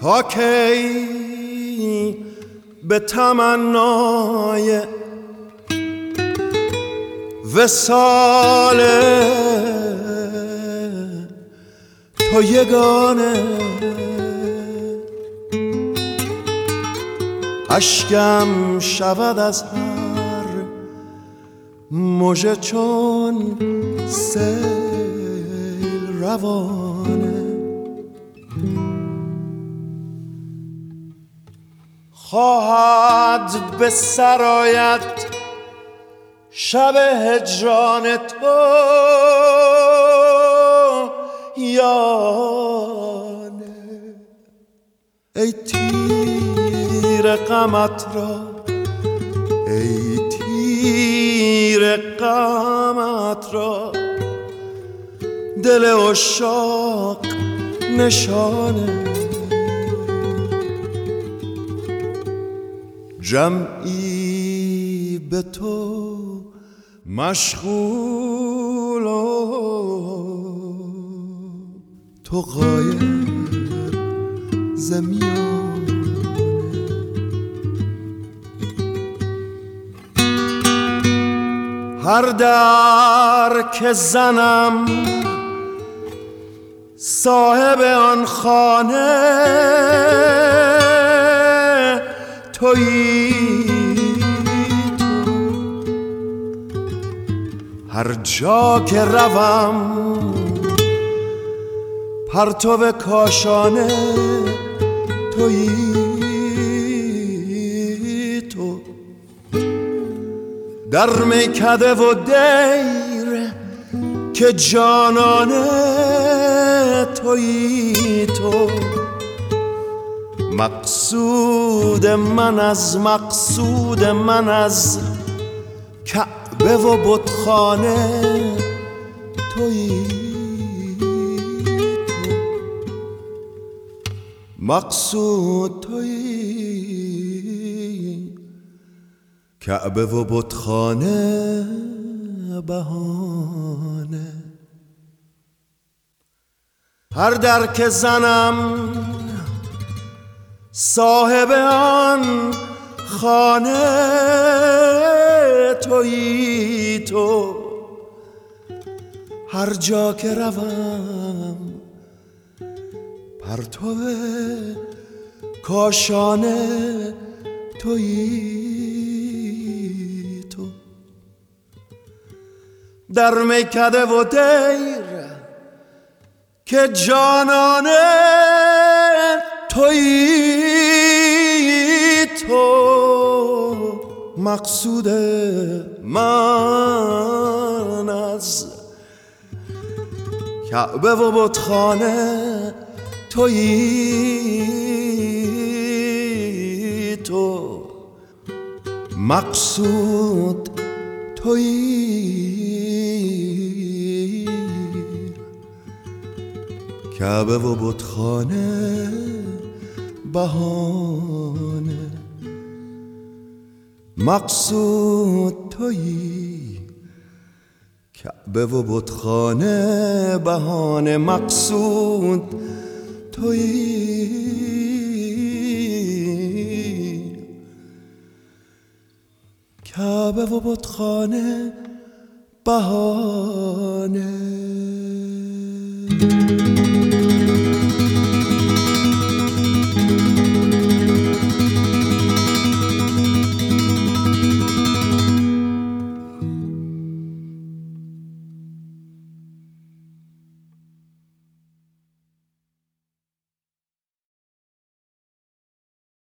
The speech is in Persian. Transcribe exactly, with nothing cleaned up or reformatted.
تا کی به تمنای وصال تو یگانه اشکم شود از هر مژه چون سیل روانه. خواهد به سرایت شب هجران تو یانه، ای تیر غمت را، ای تیر غمت را دل عشاق نشانه. جمعی به تو مشغول و تو غایب ز میانه. هر در که زنم صاحب آن خانه تویی تو، هر جا که روم پرتو کاشانه تویی تو. در میکده و دیر که جانانه تویی تو. مقصود من از مقصود من از کعبه و بتخانه تویی تو. مقصود تویی، کعبه و بتخانه بهانه. هر در که زنم صاحب آن خانه تویی تو، هر جا که روم پرتو کاشانه تویی تو. در میکده و دیر که جانانه تویی تو. مقصود من از کعبه و بتخانه تویی تو. مقصود تویی، کعبه و بتخانه بهانه. مقصود تویی، کعبه و بتخانه بهانه. مقصود تویی، کعبه و بتخانه بهانه.